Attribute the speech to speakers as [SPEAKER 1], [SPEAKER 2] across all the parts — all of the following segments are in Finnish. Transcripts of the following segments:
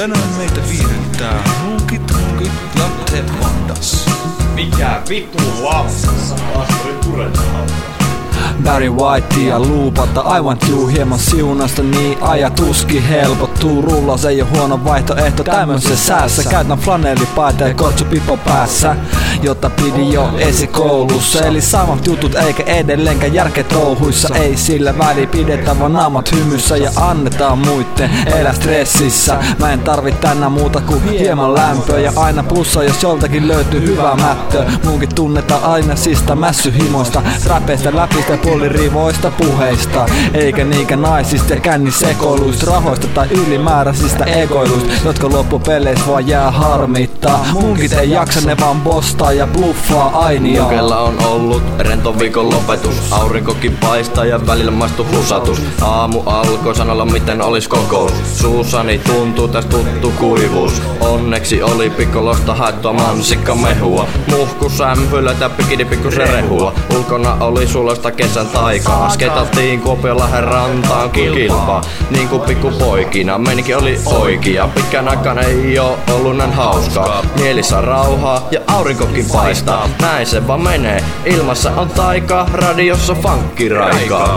[SPEAKER 1] Tänään meitä viihdyttää munkit, latte pandas.
[SPEAKER 2] Mikä vitu lapsassa? Astrid Turentaa.
[SPEAKER 3] Barry Whitea luupata I want you hieman siunasta, niin ajatuskin helpottuu. Rullaus ei oo huono vaihtoehto tämmöisessä säässä. Käytän flanellipaitaa ja kortsupippo päässä, jota pidin jo esikoulussa. Eli samat jutut eikä edelleenkään järkeä touhuissa. Ei sillä väliä, pidetään vaan naamat hymyssä ja annetaan muitten elää stressissä. Mä en tarvi tänään muuta kuin hieman lämpöä ja aina plussa, jos joltakin löytyy hyvää mättöä. Munkin tunnetaan aina sistä mässyhimoista, räpeistä, läpistä, puolirivoista puheista, eikä niinkään naisista ja kännisekoiluista, rahoista tai ylimääräisistä egoiluista, jotka loppupeleissä vaan jää harmittaa. Munkit ei jaksa, ne vaan bostaa ja bluffaa ainia.
[SPEAKER 4] Mukella on ollut rento viikon lopetus, aurinkokin paistaa ja välillä maistuu husatus. Aamu alkoi sanalla miten olis kokous, suussani tuntuu täs tuttu kuivuus. Onneksi oli pikkolosta haettua mansikkamehua, muhkusämpylöitä pikidi pikkusen rehua. Ulkona oli sulasta kesän taikaa, sketattiin Kuopiolahden rantaan kilpaa. Niin kuin pikkupoikina, meininki oli oikea. Pitkän aikaan ei oo ollut näin hauskaa. Mielissä rauhaa ja aurinkokin paistaa. Näin se vaan menee, ilmassa on taikaa, radiossa funkkiraikaa.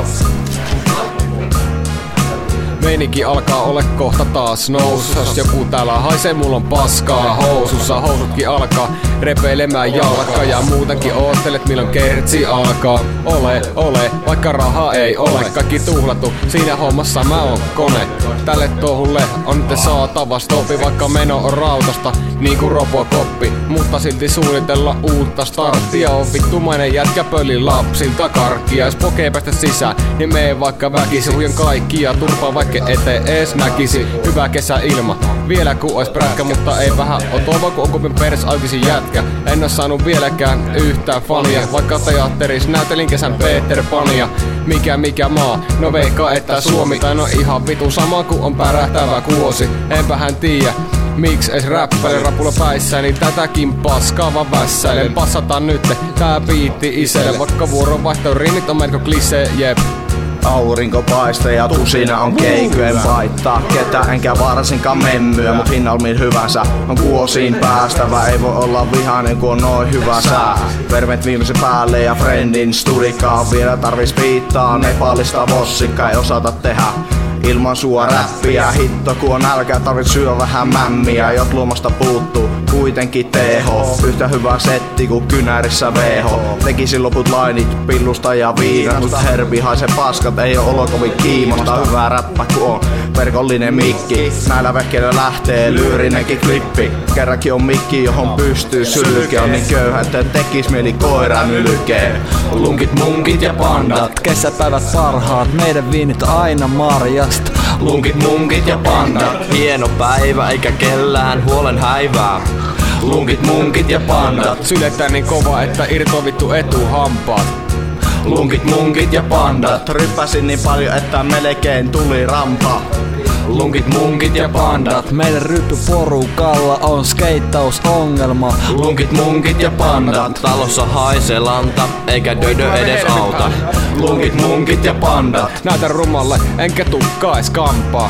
[SPEAKER 5] Meininki alkaa ole kohta taas nousus. Joku täällä haisee, mulla on paskaa housussa. Housutkin alkaa repeilemään jalka. Ja muutenkin oottelet milloin kertsi alkaa. Ole, vaikka rahaa ei ole. Kaikki tuhlattu, siinä hommassa mä oon kone. Tälle touhulle on nyt saatava stoppi. Vaikka meno on rautasta, niinku Robocoppi. Mutta silti suunnitella uutta starttia. On vittumainen jätkä pöli lapsilta karkkia. Jos pokee päästä sisään, niin mee vaikka väkisin. Huijan kaikkia turpaa vaikka ette ees näkisi. Hyvä kesäilma, vielä ku ois prätkä, mutta ei vähän oo toivoa ku on kupin pers aukisi jätkä. En oo saanut vieläkään yhtään fania, vaikka teatteris näytelin kesän Peter Pania. Mikä maa, no veikkaa että Suomi. Tai no ihan vitu sama ku on pärähtävä kuosi. Enpähän tiiä, miks ees räppäilen rapulla päissä, niin tätäkin paskaa vaan vässäilen. Passataan nytte, tää biitti iselle, vaikka vuoronvaihto rinnit on melko klisee, jep.
[SPEAKER 6] Aurinko paistaa ja tusina on keikkoja, en vaittaa ketä enkä varsinkaan memmyä, mut hinnalmin hyvänsä on kuosiin päästävä. Ei voi olla vihainen kun on noin hyvä sää. Vermet viimeisen päälle ja friendin studikaa. Vielä tarvis viittaa Nepalista vossikka, ei osata tehdä ilman sua räppiä. Hitto kun on nälkä, tarvit syö vähän mämmiä. Jot luomasta puuttuu kuitenkin TH. Yhtä hyvä setti kuin kynärissä VH. Tekisin loput lainit pillusta ja viinat, mut herbi haise paskat, ei oo olo kovin kiimasta. Hyvää räppä kun on verkollinen mikki. Näillä vehkeillä lähtee lyyrinenkin klippi. Kerrankin on mikki johon pystyy sylkeä. On niin köyhä että tekis mieli koiran ylkeen.
[SPEAKER 3] Lunkit, munkit ja pandat, kesäpäivät parhaat, meidän viinit aina marjasta.
[SPEAKER 4] Lunkit, munkit ja pandat, hieno päivä eikä kellään huolen häivää. Lunkit, munkit ja pandat,
[SPEAKER 5] syletään niin kova että irtoa vittu etuhampaat.
[SPEAKER 4] Lunkit, munkit ja pandat,
[SPEAKER 6] ryppäsin niin paljon että melkein tuli rampa.
[SPEAKER 4] Lunkit, munkit ja pandat,
[SPEAKER 3] meidän ryppyporukalla on skeittausongelma.
[SPEAKER 4] Lunkit, munkit ja pandat, talossa haisee lanta, eikä dödö edes auta. Lunkit, munkit ja pandat,
[SPEAKER 5] näytän rumalle enkä tukkaa ees kampaa.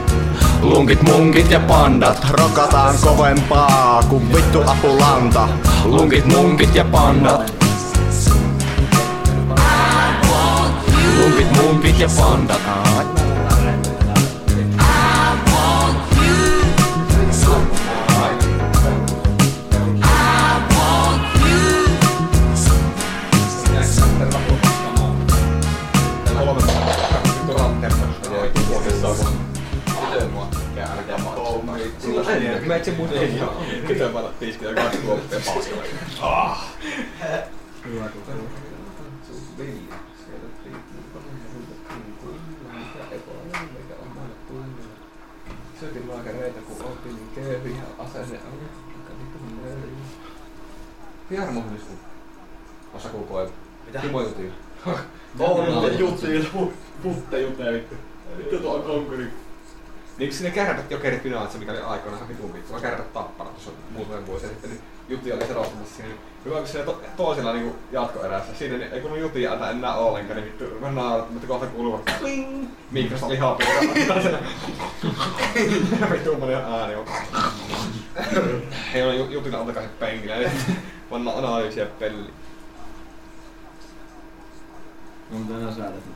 [SPEAKER 4] Lunkit, munkit ja pandat,
[SPEAKER 6] rokataan kovempaa kuin vittu apulanta.
[SPEAKER 4] Lunkit, munkit ja pandat, lunkit, munkit ja pandat.
[SPEAKER 2] Meitä se mun ei oo. Ketä mä alat tiskitä 2 kuoppia paskalla. Hyvä kuka. Syötin lääkäreitä kun oltiin niin köyhiä ja asenne oli. Aika vittu nööri. Jarmo hyvisku. Osaku koe. Mitä? Kimo jutiin.
[SPEAKER 6] Oon jutiin. Putte jutee vittu. Vittu tuo on konkuri.
[SPEAKER 2] Niin sinne kärpät jokerit finaalitsa, mikä oli aikoinaan vitun vittu. Mä kärpät tappanut tuossa muutaman vuosia sitten, niin Jutti oli selostamassa siinä. Hyvä, kun siellä toisella niinku jatkoerässä. Siinä ei kun Jutti antaa enää ollenkaan, niin vittu mä naurat, mutta kohta kuuluu kling! Mikrosta oli haapilla. Vittumainen ääni on. Ei ole Jutilla on takaisin penkillä, eli vaan analyysiä pelli.
[SPEAKER 7] On tänään säädetty.